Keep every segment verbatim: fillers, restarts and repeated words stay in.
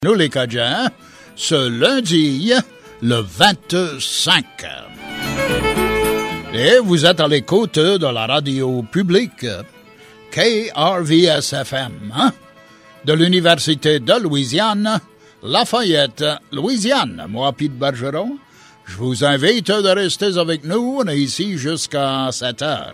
Nous les Cajuns, ce lundi, le vingt-cinq. Et vous êtes à l'écoute de la radio publique K R V S F M, hein? De l'Université de Louisiane, Lafayette, Louisiane. Moi, Pete Bergeron, je vous invite de rester avec nous. On est ici jusqu'à sept heures.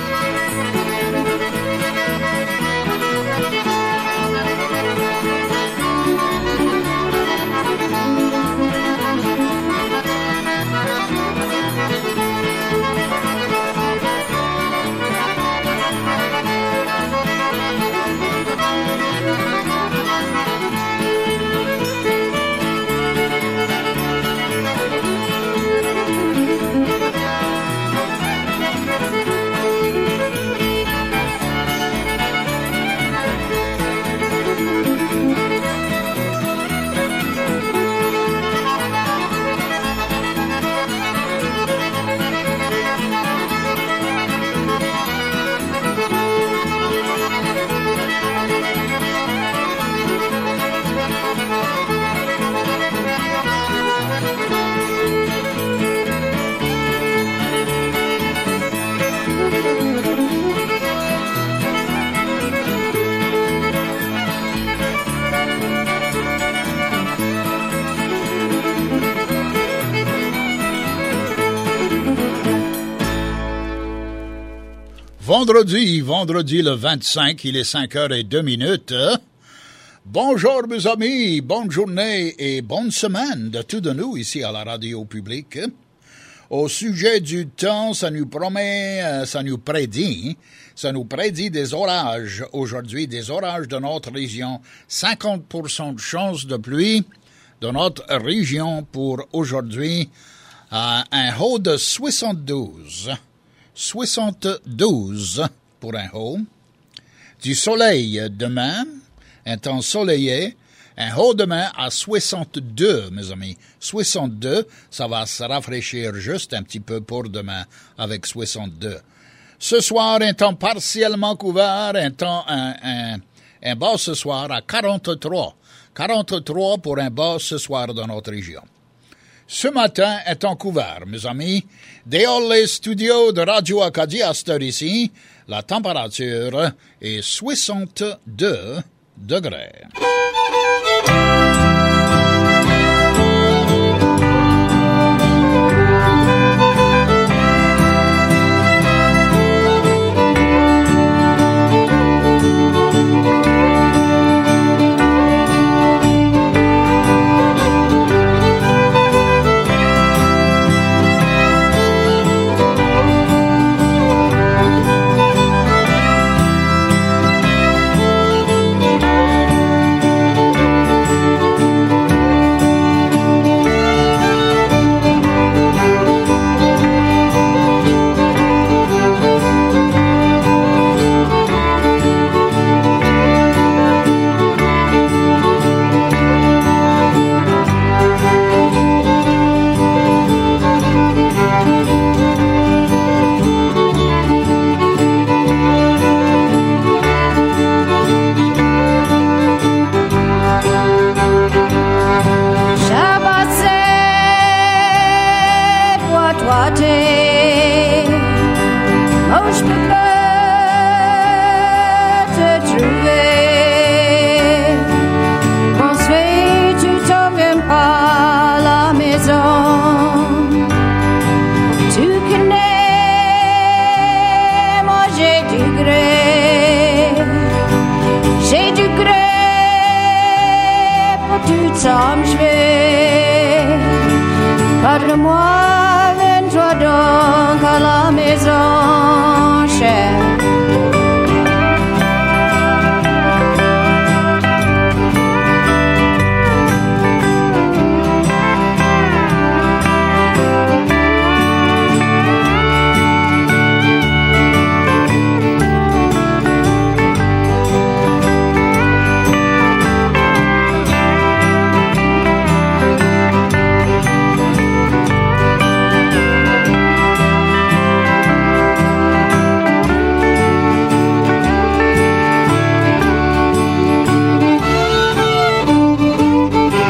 Vendredi, vendredi le vingt-cinq, il est cinq heures et deux minutes. Bonjour mes amis, bonne journée et bonne semaine de tous de nous ici à la radio publique. Au sujet du temps, ça nous promet, ça nous prédit, ça nous prédit des orages aujourd'hui, des orages de notre région. cinquante pour cent de chance de pluie de notre région pour aujourd'hui. Euh, un haut de soixante-douze. soixante-douze pour un haut. Du soleil demain, un temps soleillé, un haut demain à soixante-deux, mes amis. soixante-deux, ça va se rafraîchir juste un petit peu pour demain avec soixante-deux. Ce soir, un temps partiellement couvert, un temps, un, un, un bas ce soir à quarante-trois. quarante-trois pour un bas ce soir dans notre région. Ce matin est en couvert, mes amis. Dehors les studios de Radio Acadie à cette heure ici, la température est soixante-deux degrés.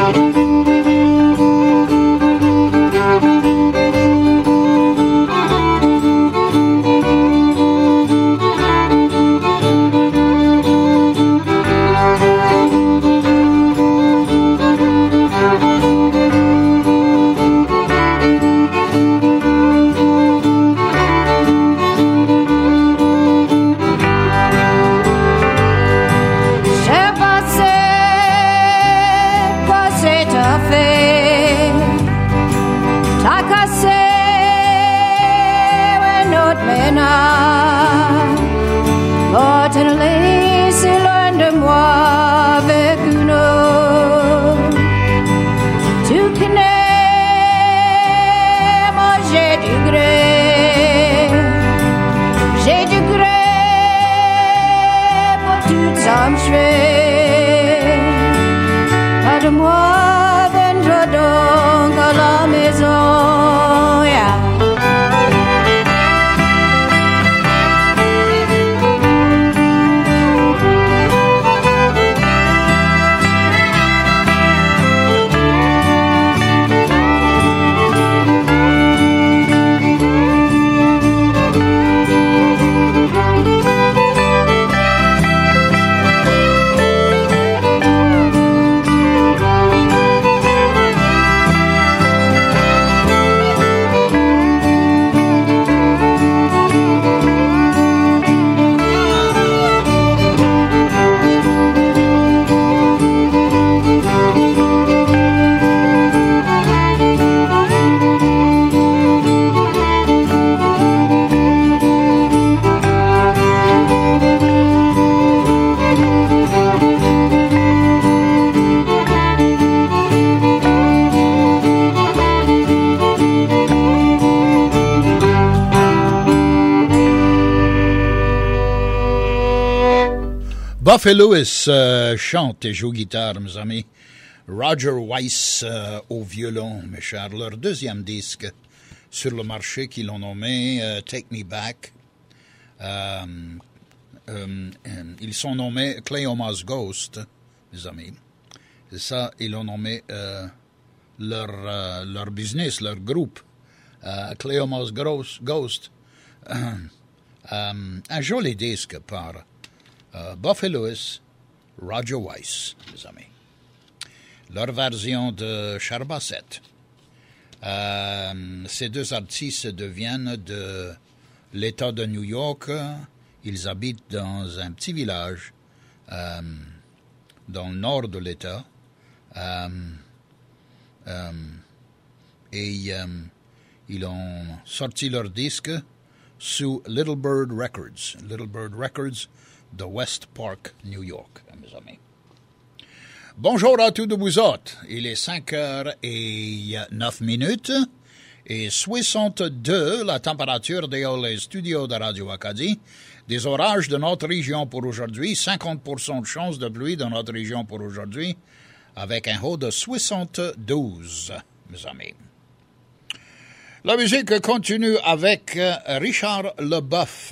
Buffy Lewis euh, chante et joue guitare, mes amis. Roger Weiss euh, au violon, mes chers. Leur deuxième disque sur le marché qu'ils ont nommé euh, Take Me Back. Euh, euh, euh, ils sont nommés Cleoma's Ghost, mes amis. C'est ça, ils l'ont nommé euh, leur, euh, leur business, leur groupe. Euh, Cleoma's Ghost. Euh, euh, un joli disque par Uh, Buffy Lewis, Roger Weiss, mes amis. Leur version de Charbasset. Euh, ces deux artistes deviennent de l'État de New York. Ils habitent dans un petit village euh, dans le nord de l'État. Euh, euh, et euh, ils ont sorti leur disque sous Little Bird Records. Little Bird Records de West Park, New York, mes amis. Bonjour à tous de vous autres. Il est cinq heures et neuf minutes et soixante-deux la température dans les studios de Radio Acadie. Des orages de notre région pour aujourd'hui, cinquante pour cent de chance de pluie dans notre région pour aujourd'hui, avec un haut de soixante-douze, mes amis. La musique continue avec Richard Leboeuf.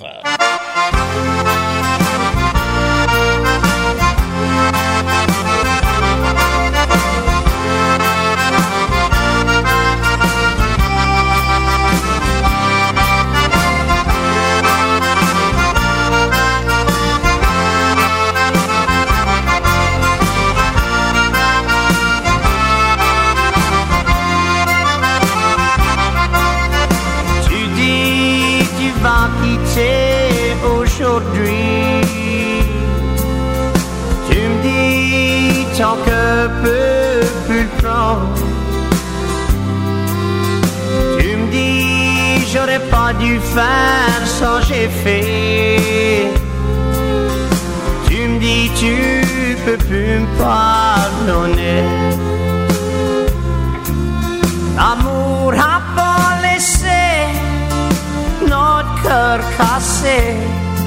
Tu dis tu vas quitter aujourd'hui. Tu me dis ton cœur peut plus le prendre. Tu me dis j'aurais pas dû faire ça, j'ai fait. Tu me dis tu peux plus me pardonner. L'amour a pas laissé notre cœur cassé.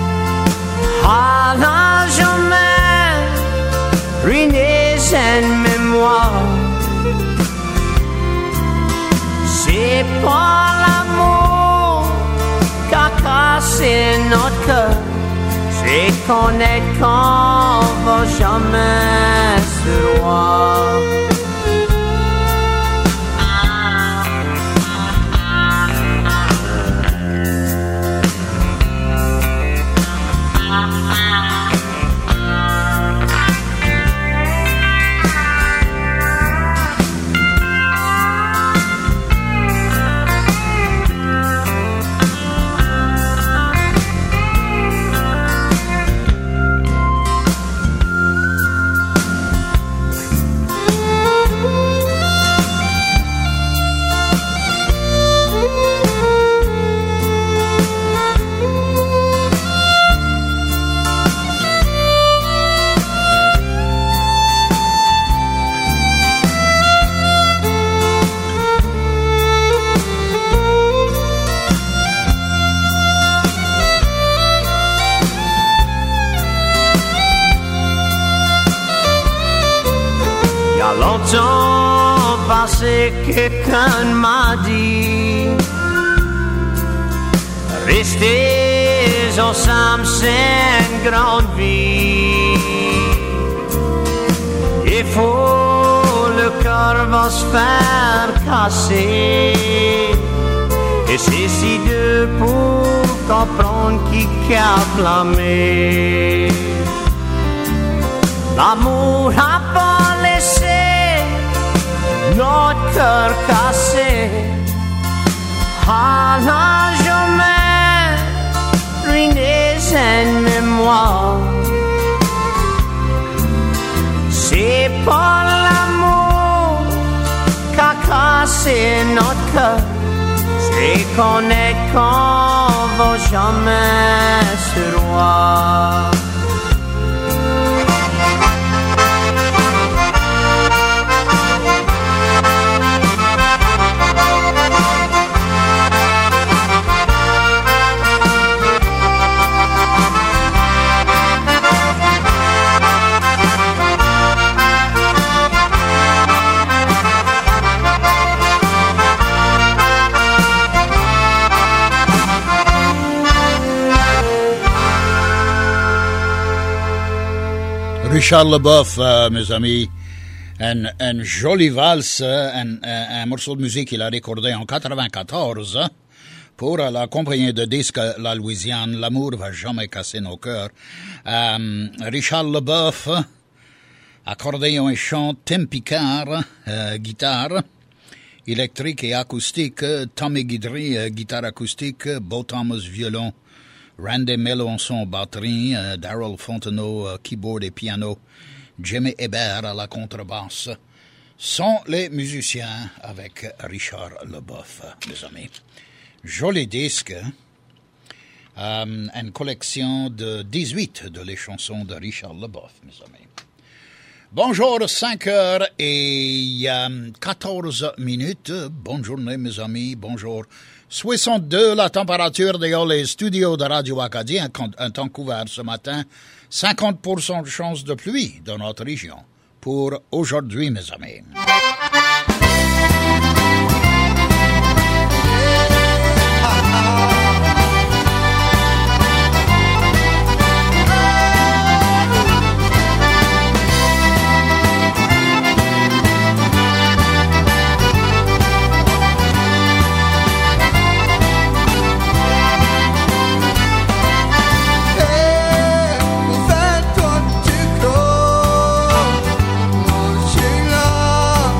À la jamais ruiné une mémoire. C'est pas l'amour qu'a cassé notre cœur. C'est connaître qu'on va jamais se voir. temps passé, quelqu'un m'a dit rester ensemble, c'est une grande vie. Il faut, le cœur va se faire casser. Et c'est si deux pour comprendre qui a flammé. L'amour n'a pas laissé notre cœur cassé. Ah, n'a jamais ruiné cette mémoire. C'est pas l'amour qu'a cassé notre cœur. C'est qu'on est qu'on va jamais se revoir. Richard Leboeuf, euh, mes amis, un, un joli valse, un, un, un morceau de musique qu'il a recordé en quatre-vingt-quatorze pour la compagnie de disques La Louisiane, L'amour va jamais casser nos cœurs. Euh, Richard Leboeuf, accordéon et chant, Tim Picard, euh, guitare, électrique et acoustique, Tommy Guidry, euh, guitare acoustique, Bo Thomas, violon, Randy Melançon, batterie, euh, Daryl Fontenot, euh, keyboard et piano, Jimmy Hébert à la contrebasse, sont les musiciens avec Richard Leboeuf, mes amis. Joli disque, euh, une collection de dix-huit de les chansons de Richard Leboeuf, mes amis. Bonjour, cinq heures et euh, quatorze minutes. Bonne journée, mes amis. Bonjour. soixante-deux, la température dans les studios de Radio Acadie, un, un temps couvert ce matin. cinquante pour cent de chance de pluie dans notre région. Pour aujourd'hui, mes amis. Fais-toi tu crois, mon chien là.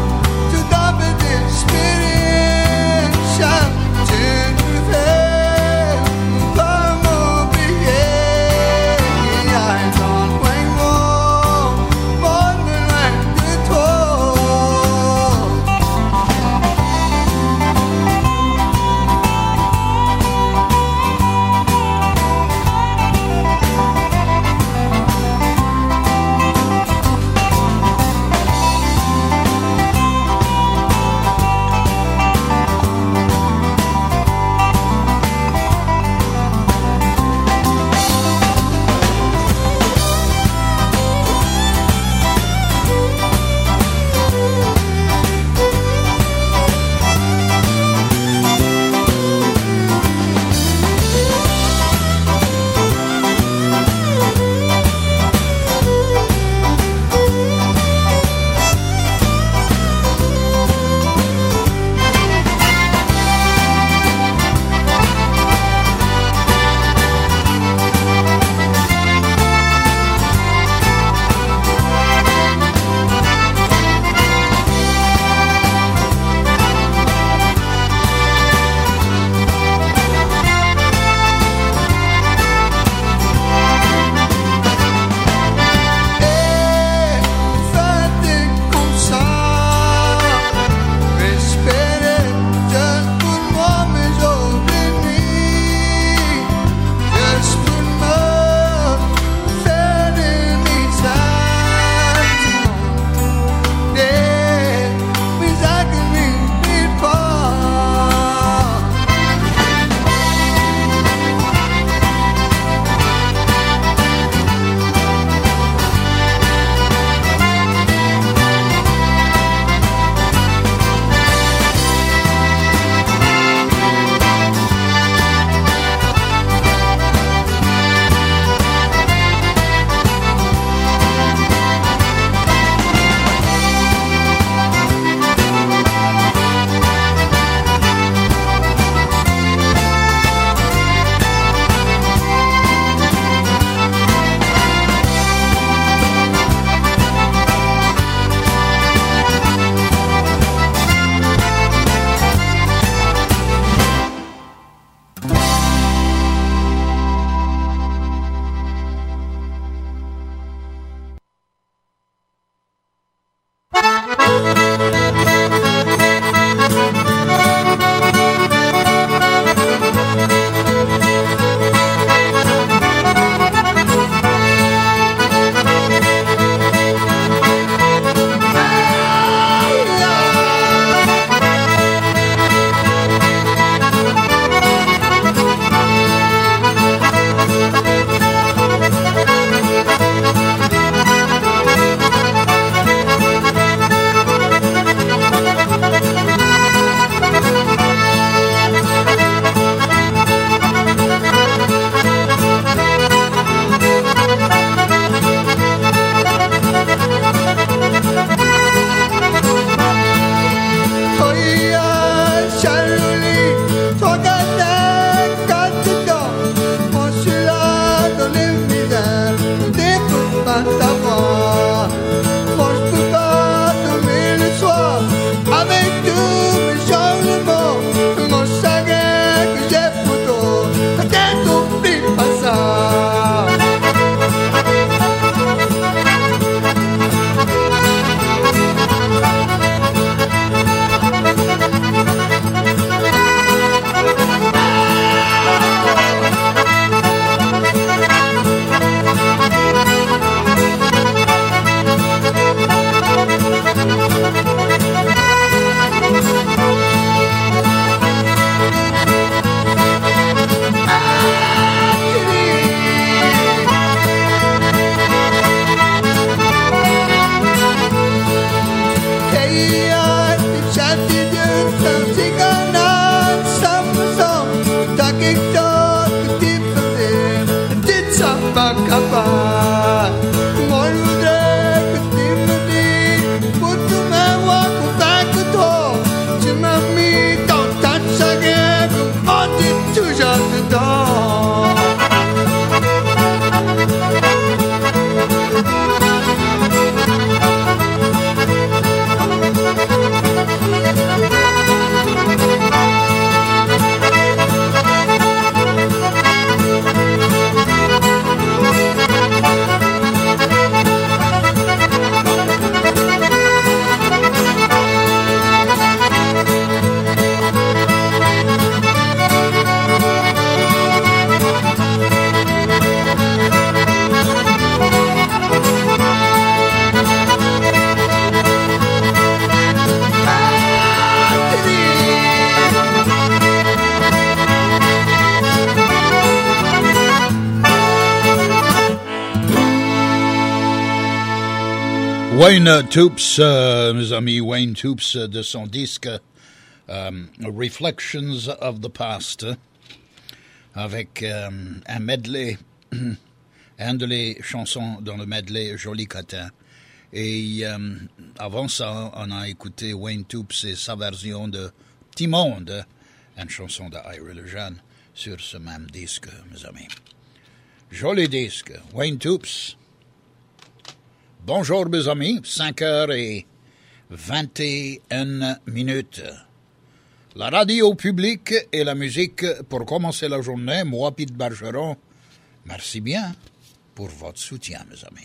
Wayne Toups, euh, mes amis, Wayne Toups, euh, de son disque euh, Reflections of the Past, avec euh, un medley, un de les chansons dans le medley Joli Catin. Et euh, avant ça, on a écouté Wayne Toups et sa version de Petit Monde, une chanson de Ira Lejeune, sur ce même disque, mes amis. Joli disque, Wayne Toups. Bonjour mes amis, cinq heures et vingt et une minutes. La radio publique et la musique pour commencer la journée, moi Pete Bergeron, merci bien pour votre soutien mes amis.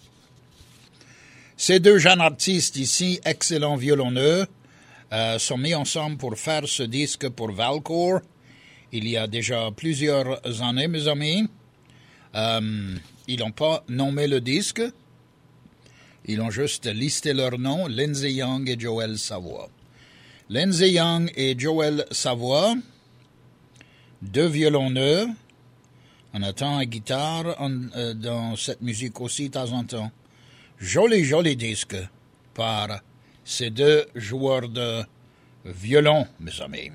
Ces deux jeunes artistes ici, excellents violonneux, euh, sont mis ensemble pour faire ce disque pour Valcourt. Il y a déjà plusieurs années mes amis. Euh, ils n'ont pas nommé le disque. Ils ont juste listé leurs noms, Lindsay Young et Joël Savoie. Lindsay Young et Joël Savoie, deux violonneux. On entend la guitare en, euh, dans cette musique aussi de temps en temps. Joli, joli disque par ces deux joueurs de violon, mes amis.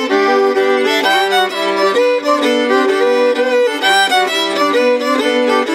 Thank you.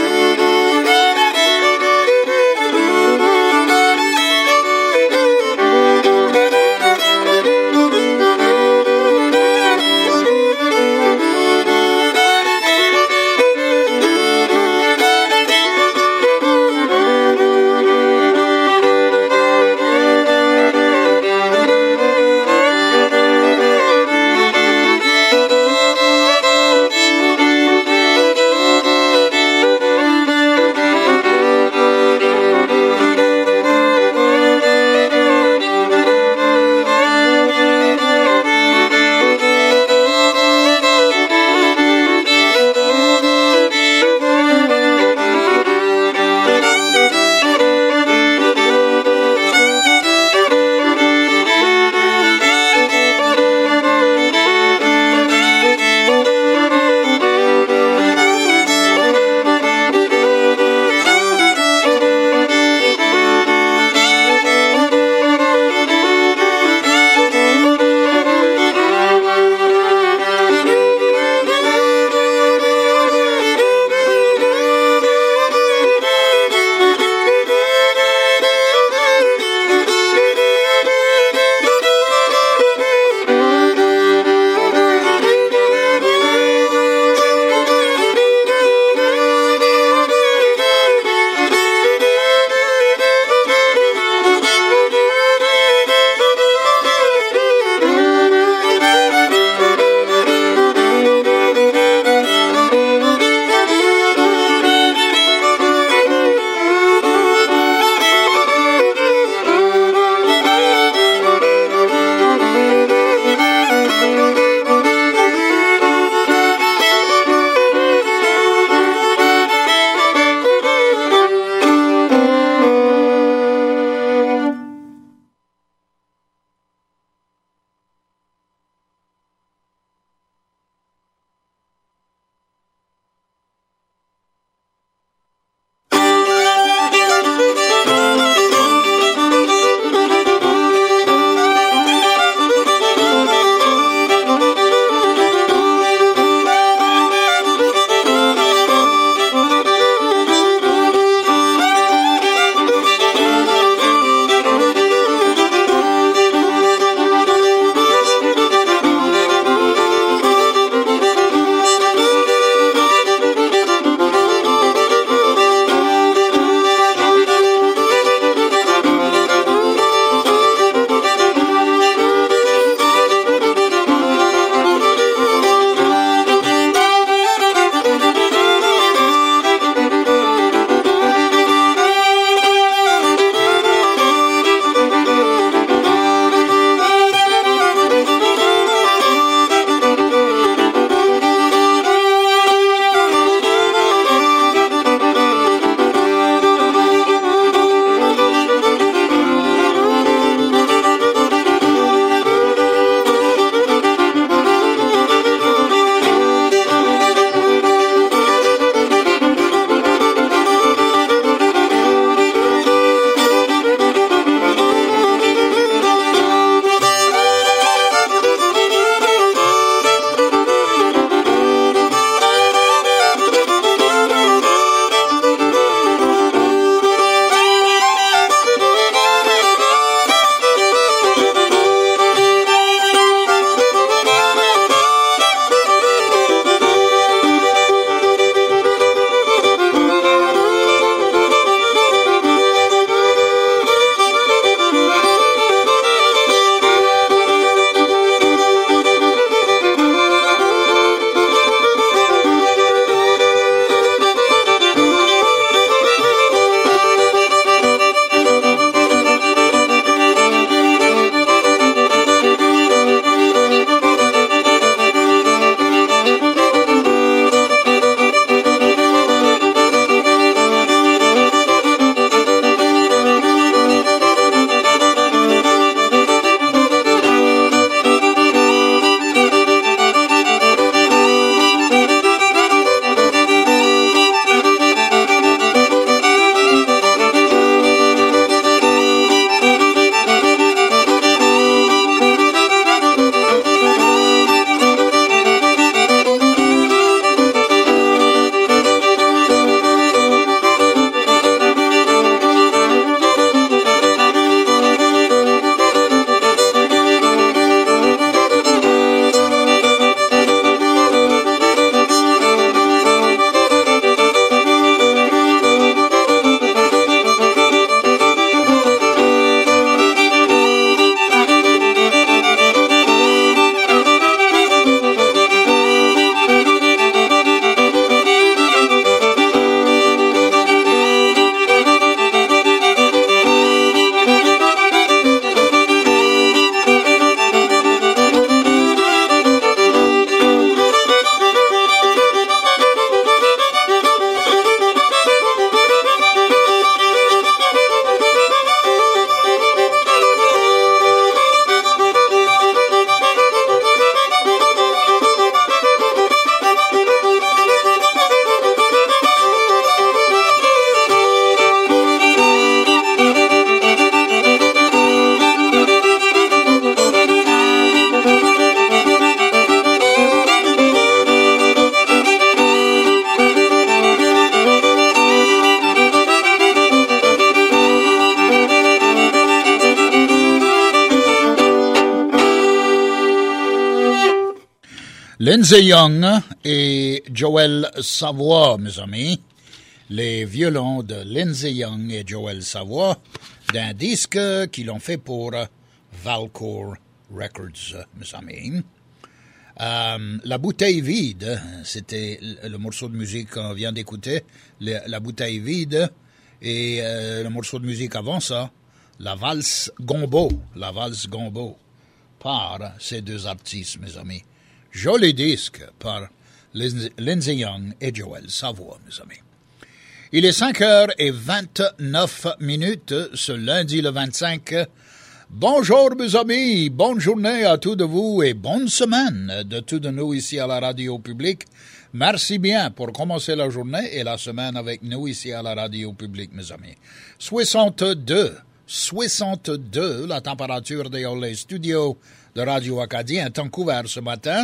Lindsay Young et Joël Savoie, mes amis. Les violons de Lindsay Young et Joël Savoie d'un disque qu'ils ont fait pour Valcourt Records, mes amis. Euh, la bouteille vide, c'était le morceau de musique qu'on vient d'écouter, le, la bouteille vide, et euh, le morceau de musique avant ça, la valse Gombo, la valse Gombo, par ces deux artistes, mes amis. Joli disque par Lindsay Young et Joël Savoie, mes amis. Il est cinq heures vingt-neuf minutes ce lundi le vingt-cinq. Bonjour mes amis, bonne journée à tous de vous et bonne semaine de tous de nous ici à la radio publique. Merci bien pour commencer la journée et la semaine avec nous ici à la radio publique, mes amis. soixante-deux, soixante-deux, la température des les studios de Radio Acadie, un temps couvert ce matin.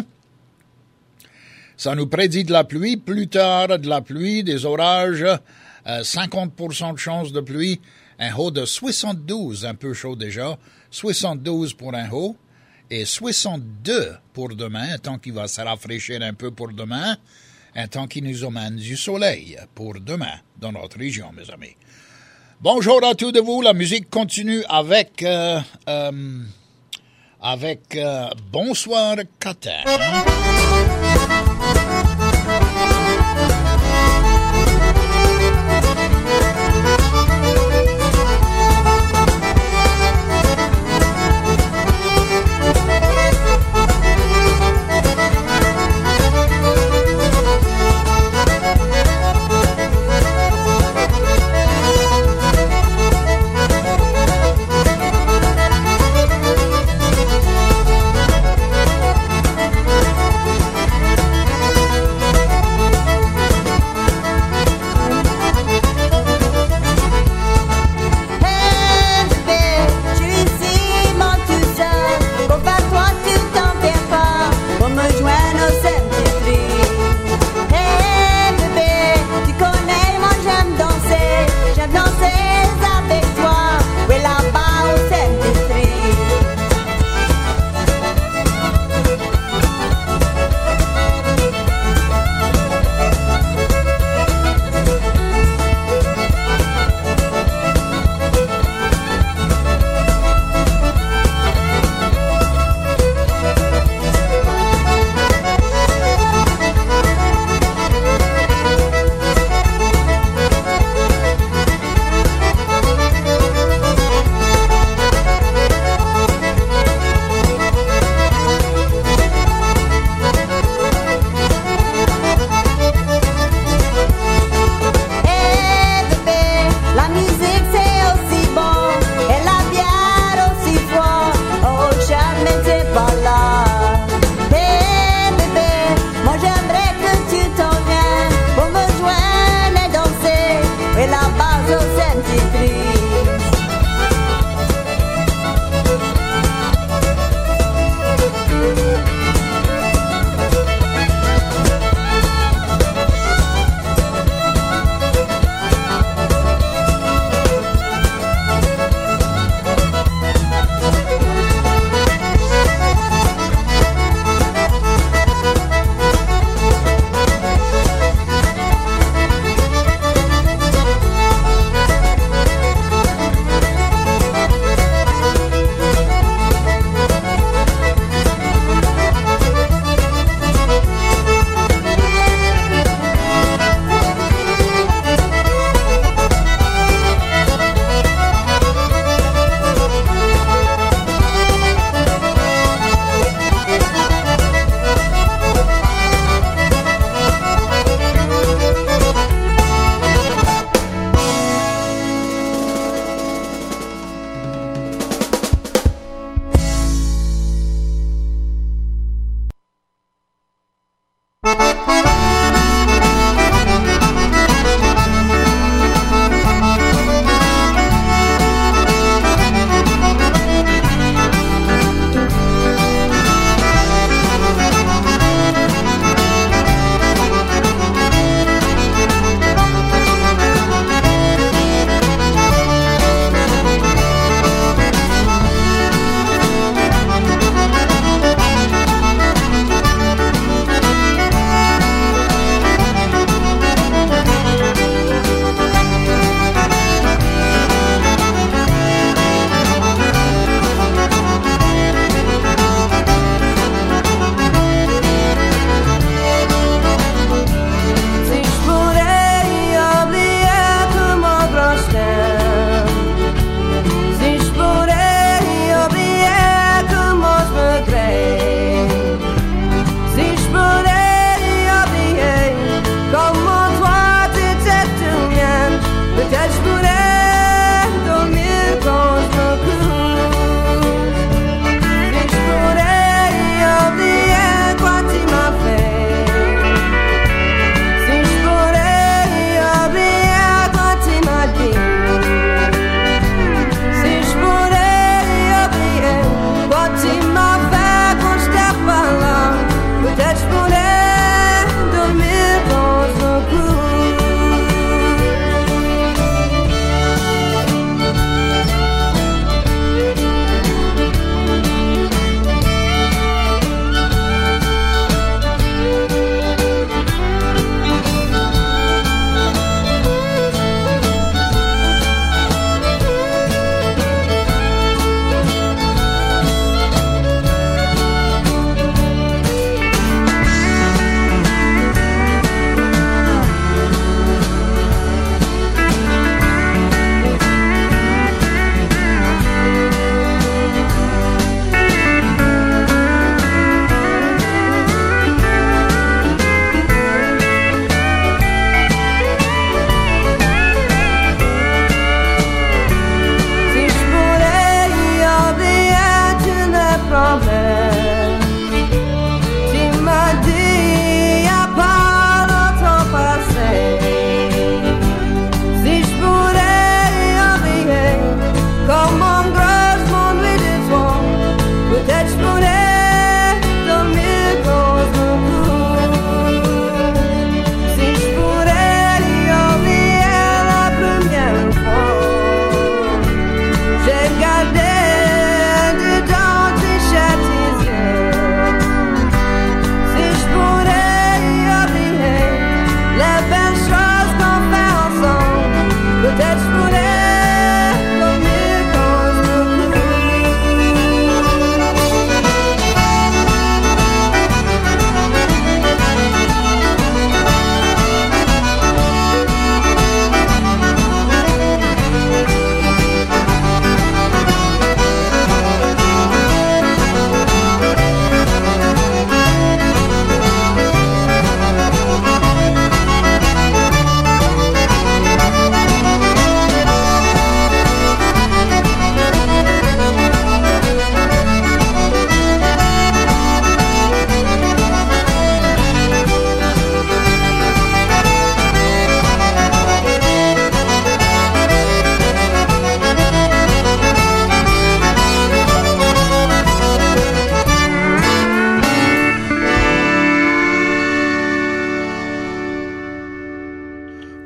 Ça nous prédit de la pluie, plus tard de la pluie, des orages, euh, cinquante pour cent de chance de pluie, un haut de soixante-douze, un peu chaud déjà, soixante-douze pour un haut, et soixante-deux pour demain, un temps qui va se rafraîchir un peu pour demain, un temps qui nous emmène du soleil pour demain dans notre région, mes amis. Bonjour à tous de vous, la musique continue avec, euh, euh, avec euh, Bonsoir Catin.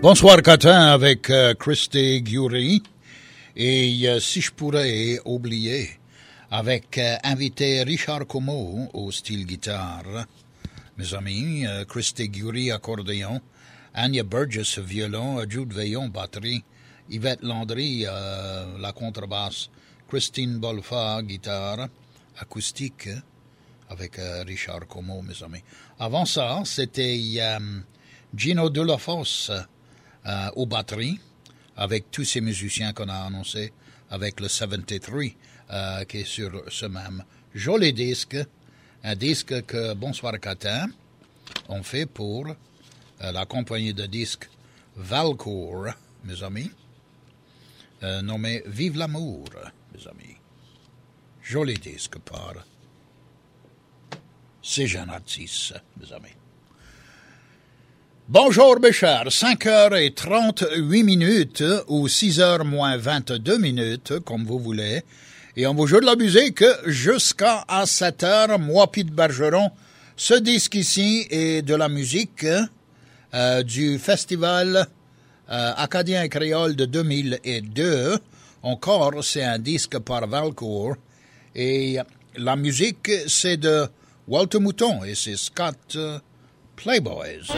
Bonsoir Catin avec euh, Christy Gury. Et euh, si je pourrais oublier, avec euh, invité Richard Como au style guitare, mes amis, euh, Christy Gury accordéon, Anya Burgess violon, Jude Veillon batterie, Yvette Landry euh, la contrebasse, Christine Bolfa guitare acoustique avec euh, Richard Como, mes amis. Avant ça, c'était euh, Gino Delafosse euh, aux batteries, avec tous ces musiciens qu'on a annoncés, avec le soixante-treize euh, qui est sur ce même joli disque, un disque que Bonsoir Catin ont fait pour euh, la compagnie de disques Valcourt, mes amis, euh, nommé Vive l'amour, mes amis. Joli disque par ces jeunes artistes, mes amis. Bonjour mes chers, cinq heures trente-huit minutes ou six heures moins vingt-deux minutes, comme vous voulez, et on vous joue de la musique jusqu'à sept heures, moi Pete Bergeron. Ce disque ici est de la musique euh, du festival euh, acadien et créole de deux mille deux. Encore, c'est un disque par Valcourt, et la musique c'est de Walter Mouton et c'est Scott euh, Playboys.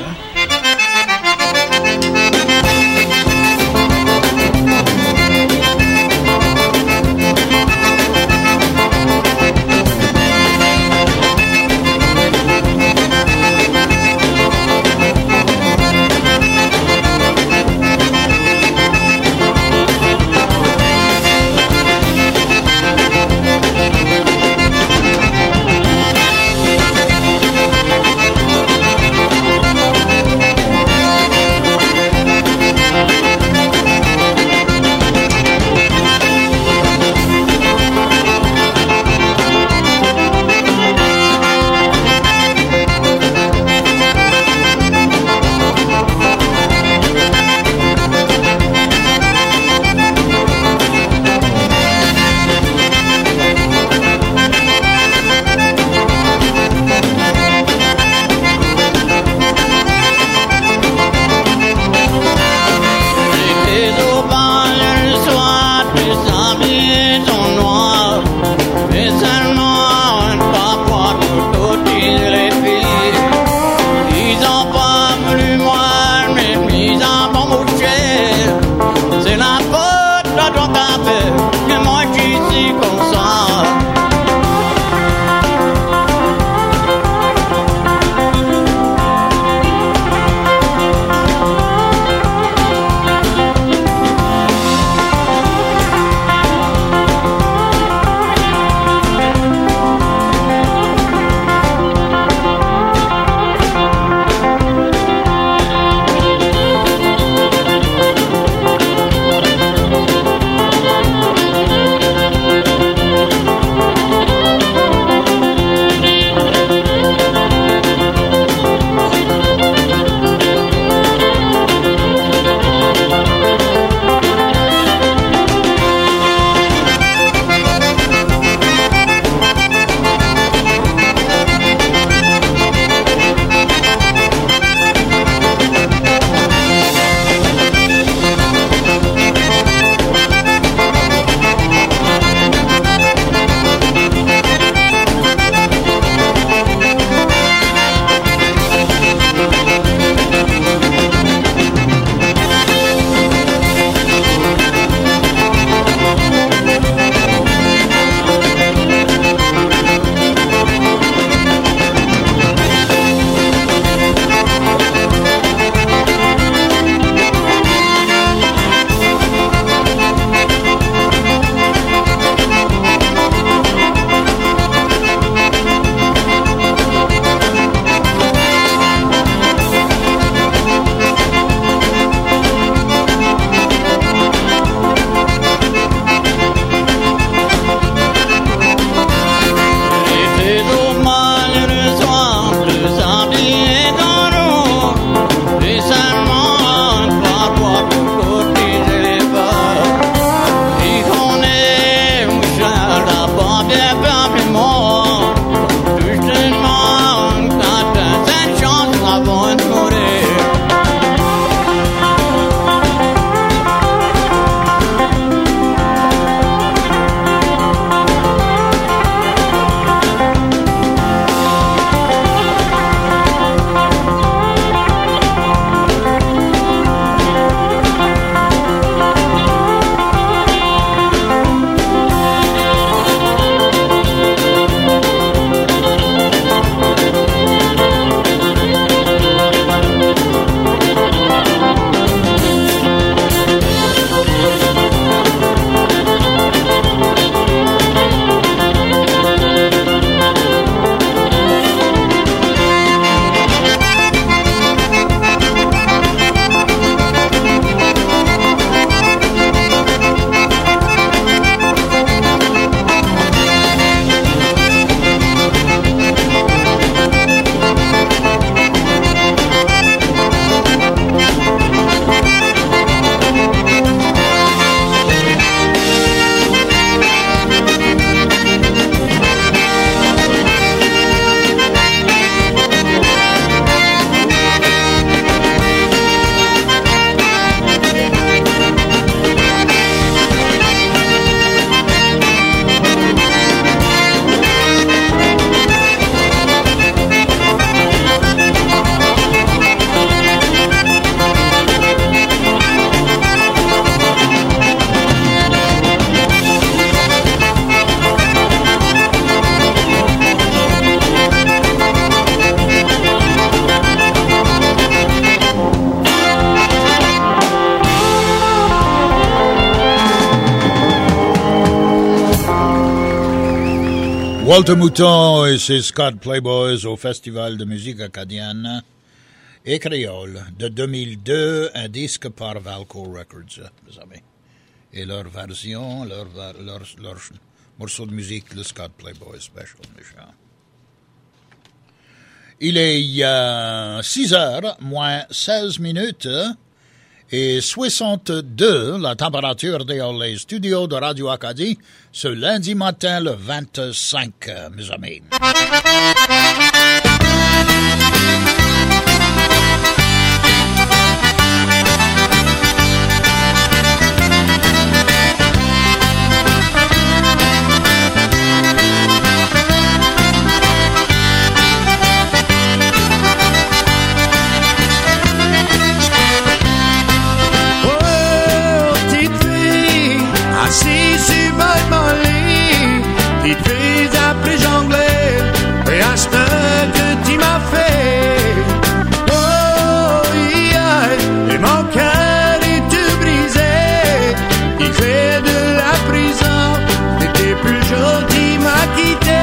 Walter Mouton et ses Scott Playboys au Festival de musique acadienne et créole de deux mille deux, un disque par Valco Records, mes amis. Et leur version, leur, leur, leur morceau de musique, le Scott Playboy Special, méchant. Il est euh, six heures, moins seize minutes, et soixante-deux, la température dans les studios de Radio Acadie, ce lundi matin, le vingt-cinq, mes amis. Assis sur mon lit, petite fille après jongler, et à ce que tu m'as fait. Oh, yeah, et mon cœur est tout brisé, il fait de la prison, t'étais plus gentil, m'a quitté.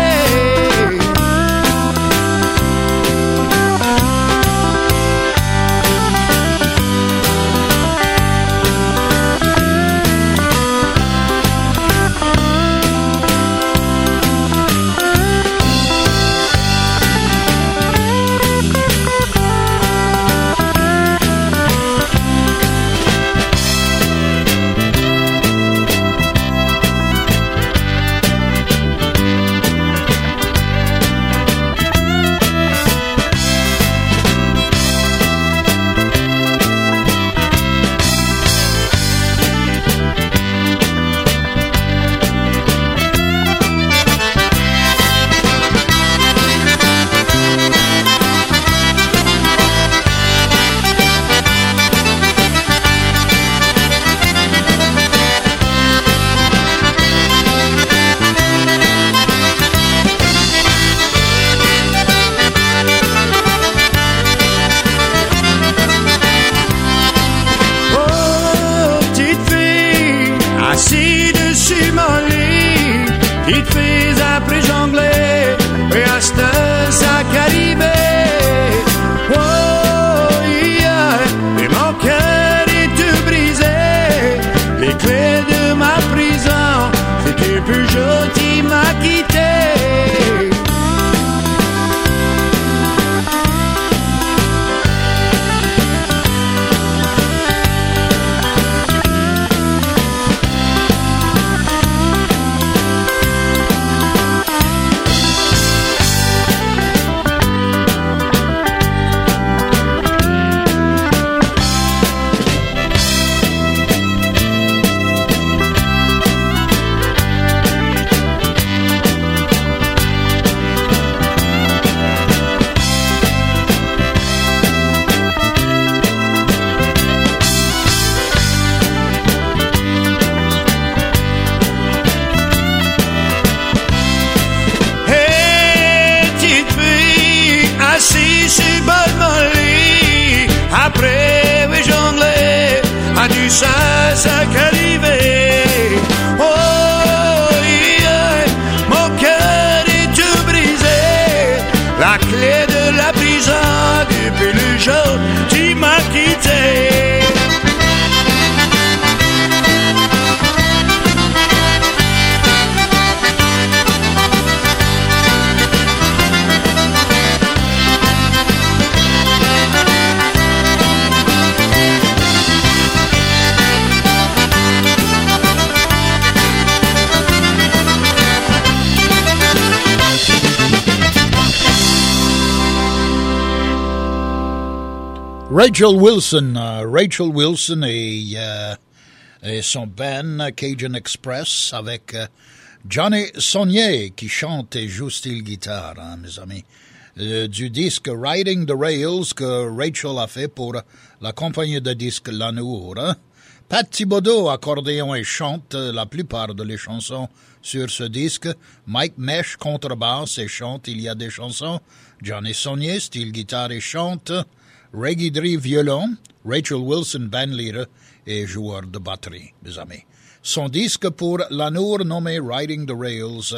Rachel Wilson, uh, Rachel Wilson et, euh, et son band Cajun Express avec euh, Johnny Saunier qui chante et joue style guitare, hein, mes amis. Euh, du disque Riding the Rails que Rachel a fait pour la compagnie de disques Lanour. Hein. Pat Thibodeau, accordéon et chante la plupart de les chansons sur ce disque. Mike Mesh, contrebasse et chante il y a des chansons. Johnny Saunier, style guitare et chante. Reggie Dree, violon. Rachel Wilson, bandleader et joueur de batterie, mes amis. Son disque pour Lanour nommé Riding the Rails,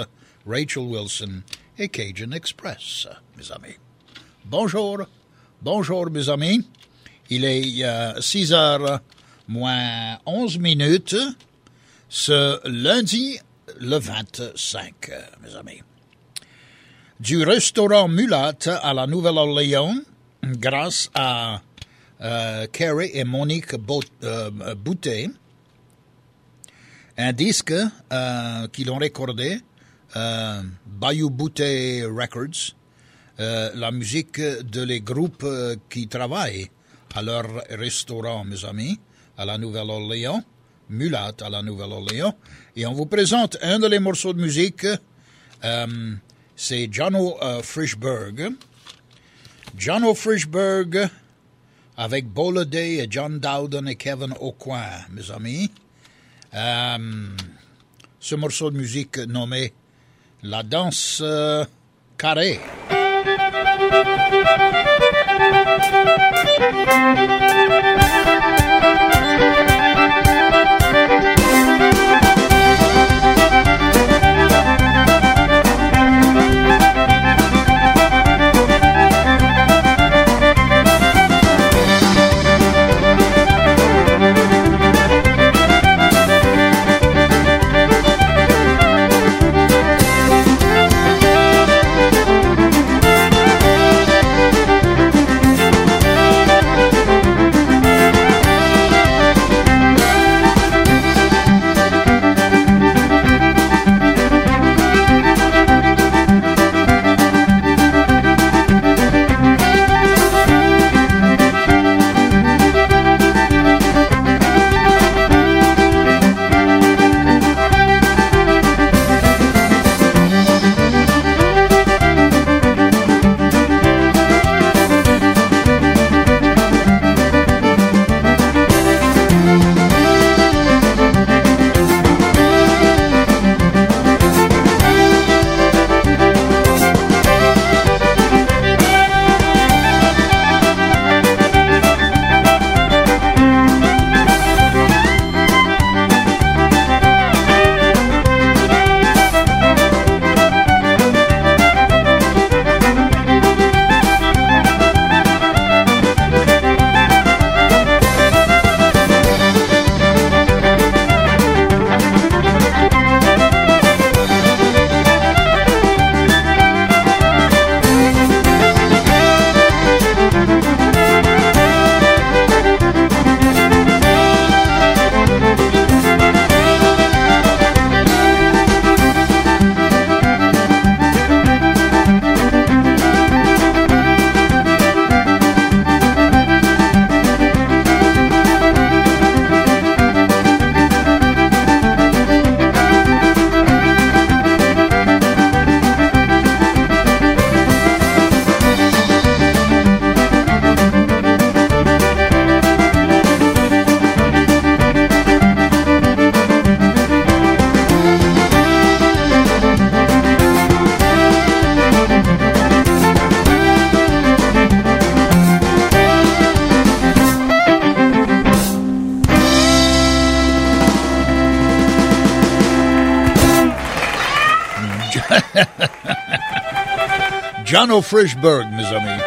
Rachel Wilson et Cajun Express, mes amis. Bonjour, bonjour mes amis. Il est euh, six heures moins onze minutes ce lundi le vingt-cinq, mes amis. Du restaurant Mulat à la Nouvelle-Orléans, grâce à euh, Kerry et Monique Bo- euh, Boutet, un disque euh, qu'ils ont recordé, euh, Bayou Boutet Records, euh, la musique de les groupes euh, qui travaillent à leur restaurant, mes amis, à la Nouvelle-Orléans, Mulat à la Nouvelle-Orléans, et on vous présente un de les morceaux de musique, euh, c'est Jono euh, Frischberg. Jono Frischberg avec Bo Ledet et John Dowden et Kevin Aucoin, mes amis. Euh, ce morceau de musique nommé La danse euh, carrée. Jono Frischberg, mes amis.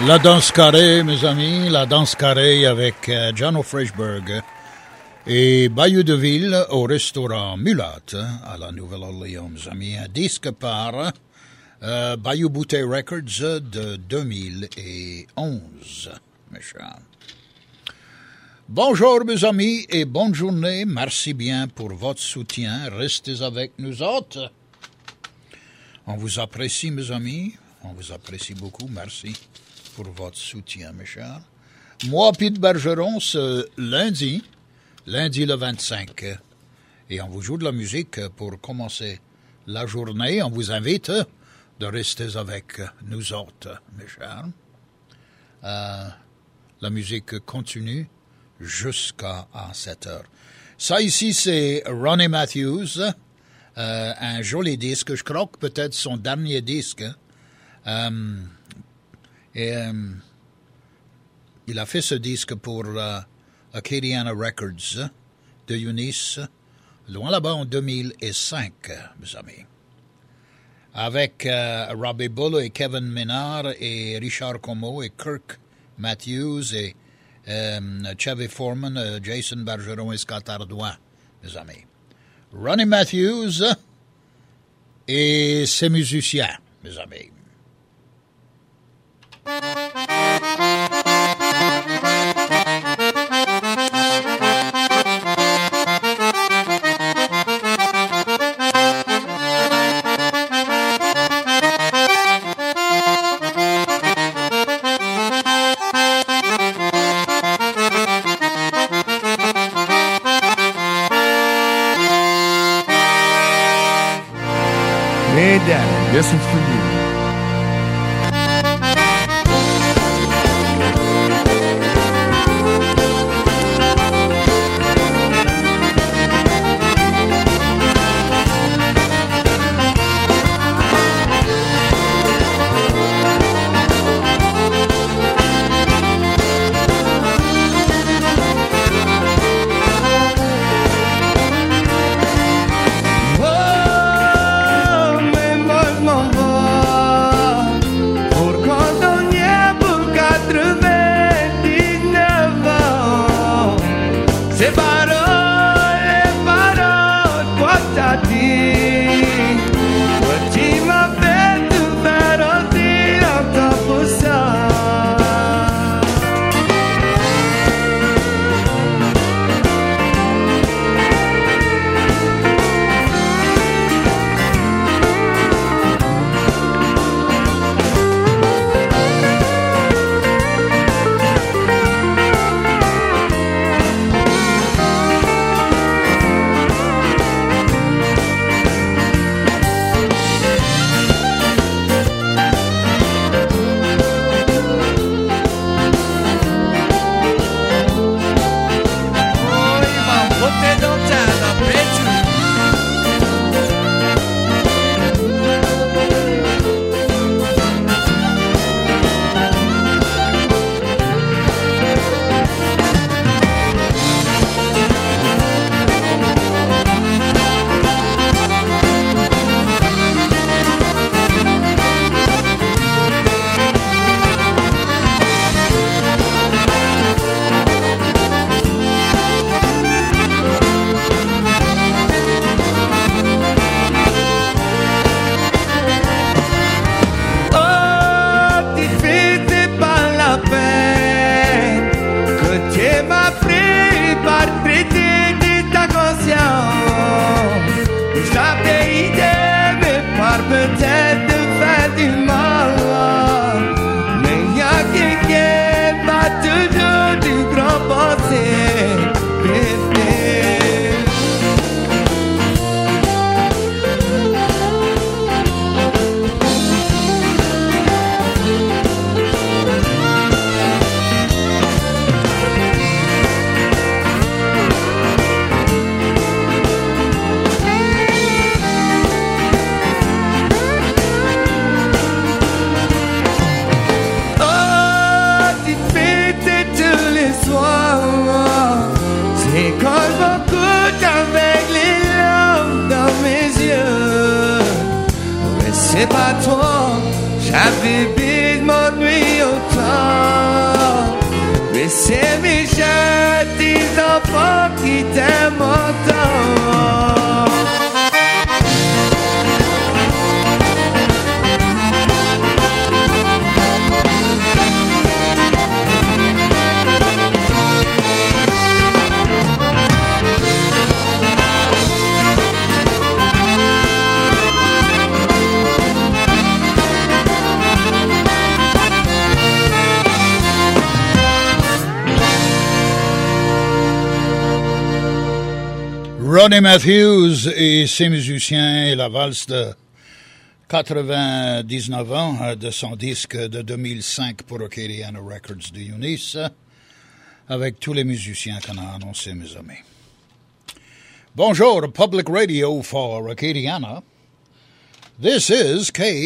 La danse carrée, mes amis, la danse carrée avec euh, John O'Freshberg et Bayou de Ville au restaurant Mulat à la Nouvelle-Orléans, mes amis. Un disque par euh, Bayou Bouteille Records de deux mille onze, mes chers. Bonjour, mes amis, et bonne journée. Merci bien pour votre soutien. Restez avec nous autres. On vous apprécie, mes amis. On vous apprécie beaucoup. Merci pour votre soutien, mes chers. Moi, Pete Bergeron, ce lundi, lundi le vingt-cinq, et on vous joue de la musique pour commencer la journée. On vous invite de rester avec nous autres, mes chers. Euh, la musique continue jusqu'à sept heures. Ça ici, c'est Ronnie Matthews, euh, un joli disque. Je crois que peut-être son dernier disque. Euh, et euh, il a fait ce disque pour euh, Acadiana Records de Eunice, loin là-bas en deux mille cinq, mes amis. Avec euh, Robbie Bull et Kevin Ménard et Richard Como et Kirk Matthews et euh, Chevy Foreman, euh, Jason Bergeron et Scott Ardoin, mes amis. Ronnie Matthews et ses musiciens, mes amis. Hey, Daddy, this one's for you. c'est pas toi, j'avais besoin m'ennuie autant. Mais c'est mes jeunes, des enfants qui t'aiment autant. Ronnie Matthews et ses musiciens et la valse de quatre-vingt-dix-neuf ans de son disque de deux mille cinq pour Acadiana Records de Eunice, avec tous les musiciens qu'on a annoncés, mes amis. Bonjour, Public Radio for Acadiana. This is K